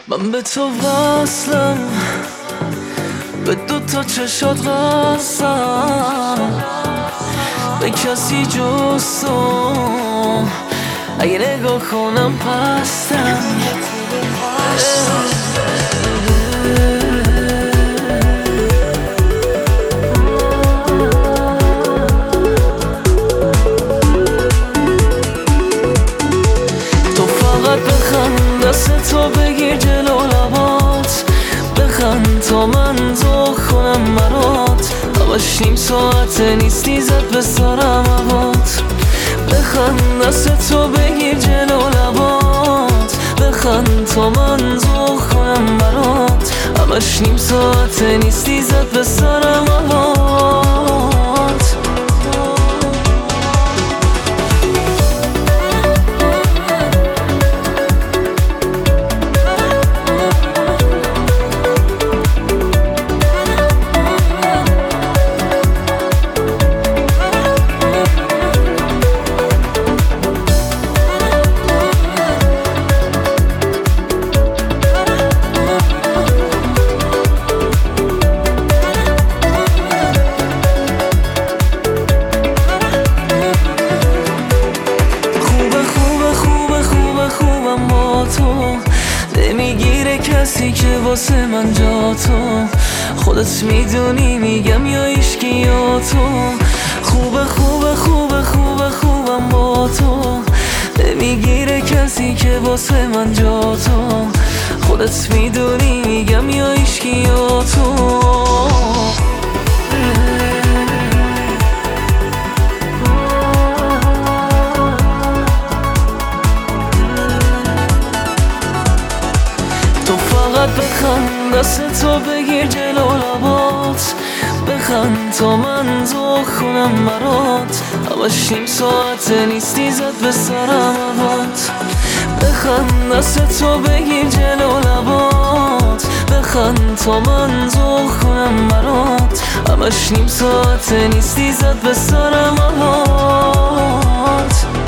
من به تو وصلم، به دوتا چشات وصلم، به کسی جز تو اگه نگاه کنم پستم. تو فقط بخند، دست تو بگیر جلو لبات، بخند تا من ذوق کنم برات. همش نیم ساعته نیستی زد به سرم هوات. بخند، دست تو بگیر جلو لبات، بخند تا من ذوق کنم برات. همش نیم ساعته نیستی زد به سرم هوات. نمیگیره کسی که واسه من جا تو، خودت میدونی میگم یا ایشکی یا تو. خوبه خوبه خوبه خوبه خوبم با تو، نمیگیره کسی که واسه من جا تو، خودت میدونی میگم یا ایشکی یا تو. بخند، دست تو بگیر جلو لبات، بخند تا من ذوق کنم برات. همش نیم ساعته نیستی زد به سرم هوات. بخند، دست تو بگیر جلو لبات، بخند تا من ذوق کنم برات. همش نیم ساعته نیستی زد به سرم هوات.